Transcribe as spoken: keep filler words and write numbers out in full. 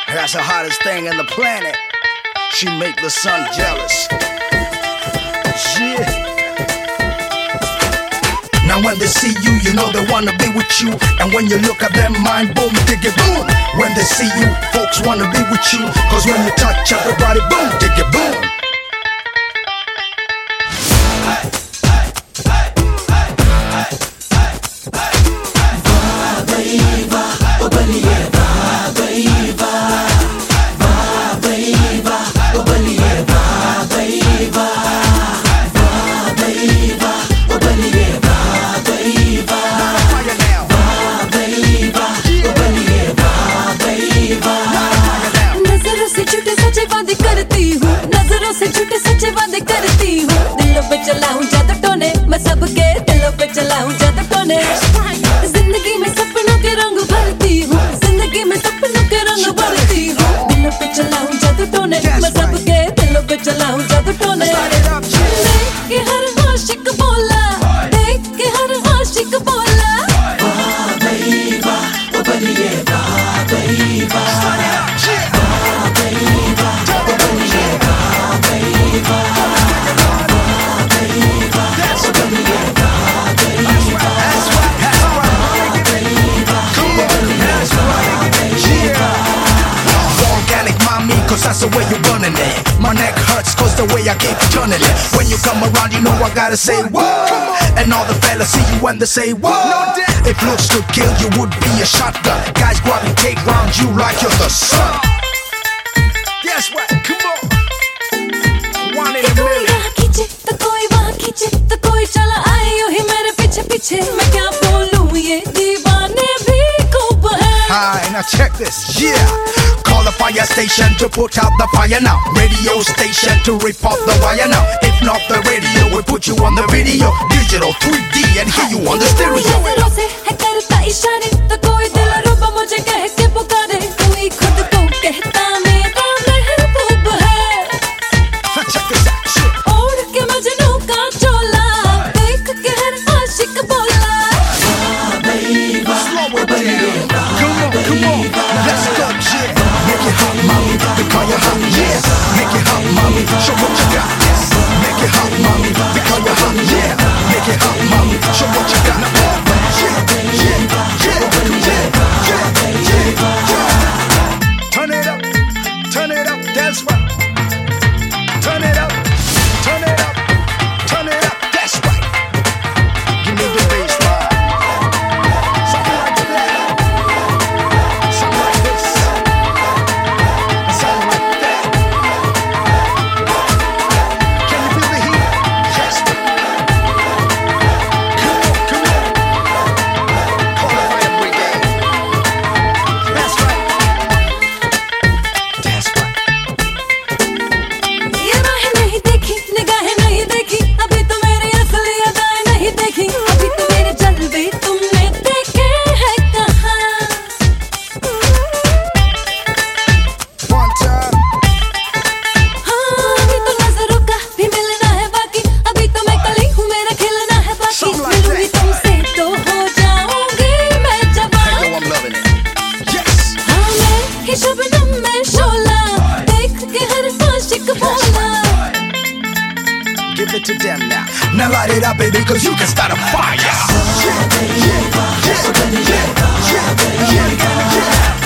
That's the hottest thing in the planet. She make the sun jealous. Yeah. Now when they see you, you know they wanna be with you. And when you look at them, mind boom, dig it boom. When they see you, folks wanna be with you. Cause when you touch everybody, boom, dig it boom. नजरों से झूठे सच्चे वादे करती हूँ, दिलों पे चलाऊं जादू टोने, मैं सबके दिलों पे चलाऊं जादू टोने। जिंदगी में सपनों के रंग भरती हूँ, जिंदगी में सपनों के रंग भरती हूँ, दिलों पे चलाऊं जादू टोने, मैं सबके दिलों पे चलाऊं जादू टोने। देख के हर आशिक बोला, देख के हर आशिक बोला, वाह भई वाह, वो बनिए वाह भई वाह, वाह भई वाह, वो बनिए वाह भई वाह, वाह भई वाह, वो बनिए वाह भई वाह, वाह भई वाह, वो बनिए वाह भई वाह। Organic mommy, cause that's the way you're running it. My neck hurts cause the way I keep turning it. When you come around, you know I gotta say whoa. And all the fellas see you when they say whoa. If looks could kill, you would be a shotgun. Guys gravitate round you like you're the sun. Guess what? Come on. One in a कोई million. यहाँ खींचे तो कोई वहाँ खींचे तो कोई चला आए यूं ही मेरे पीछे पीछे, मैं क्या बोलूं ये दीवाने भी खूब है। Hi, now check this, yeah. Call the fire station to put out the fire now. Radio station to rip off the wire now. If not the radio, we put you on the video. Digital three D and hear you on the stereo. कोई नजरों से है करता इशारे तो कोई दिल रुबा मुझे कह के पुकारे, कोई खुद को कहता मेरा महबूब है। Check this out, shit. ओढ़ के मजनू का चोला, देख के हर आशिक बोला, वाह भई वाह, Slow it down. Come on, come on. Let's go, yeah. Make it hot, mommy. We call you hot, yeah. Make it hot, mommy. Show what you got, yes. Make it hot, mommy. We call you hot, yeah. Make it hot, mommy. Show what you got. Now, yeah, yeah, yeah, yeah, yeah, yeah, yeah. Turn it up, turn it up, that's right. Turn it up, turn it up, turn it up, that's right. Give me the bass line. Something like that. Something like this. Something like that. Can you feel the heat? Yes. Come on, come on. Call the fire brigade. That's right. That's right. ये राहें नहीं देखी, निगाहें नहीं देखी, अभी तो मेरी असली अदाएं नहीं देखी, अभी तो मेरे जलवे तुमने देखे हैं कहाँ। One time. हाँ, अभी तो नजरों का भी मिलना है बाकी, अभी तो मैं कली हूँ, मेरा खिलना है बाकी, Something like मिलूंगी that. तुमसे तो हो जाऊंगी मैं जवान। Yo, I'm loving it. Yes. हाँ, मैं ही शबनम में शोला, देख के हर आशिक बोला, Give it to them now. Now light it up, baby, cause you can start a fire. Yeah, yeah, yeah, yeah, yeah, yeah, yeah.